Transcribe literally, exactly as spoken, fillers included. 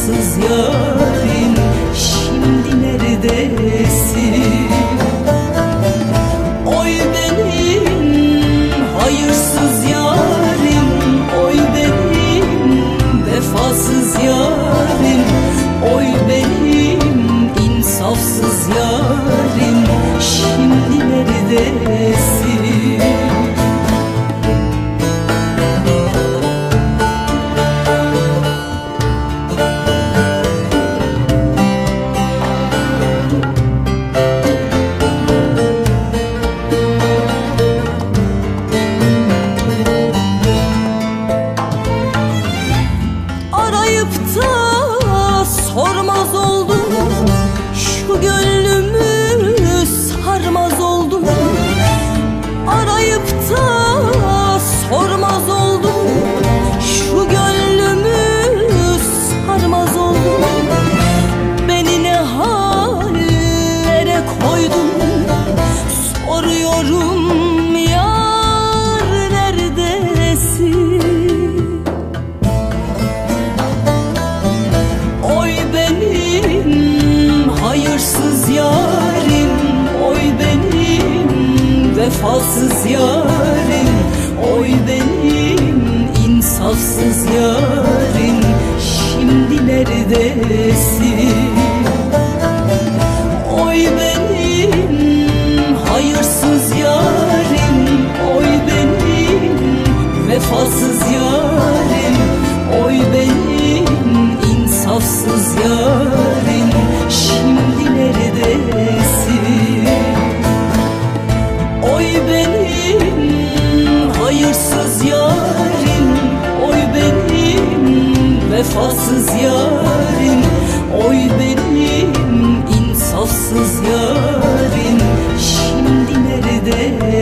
insafsız yarim, şimdi neredesin? Oy benim hayırsız yarim, oy benim vefasız yarim, oy benim insafsız yarim, şimdi neredesin? Arayıp da sormaz oldum, şu gönlümü sarmaz oldum. Arayıp da sormaz oldum, şu gönlümü sarmaz oldum. Beni ne hallere koydun, soruyorum yar neredesin? Oy benim hayırsız yarim, oy benim vefasız yarim, oy benim insafsız yarim, şimdi neredesin? Oy benim hayırsız yarim, oy benim vefasız yarim, oy benim insafsız yarim, şimdi neredesin? Oy benim hayırsız yarim, oy benim vefasız yarim, oy benim insafsız yarim, şimdi neredesin?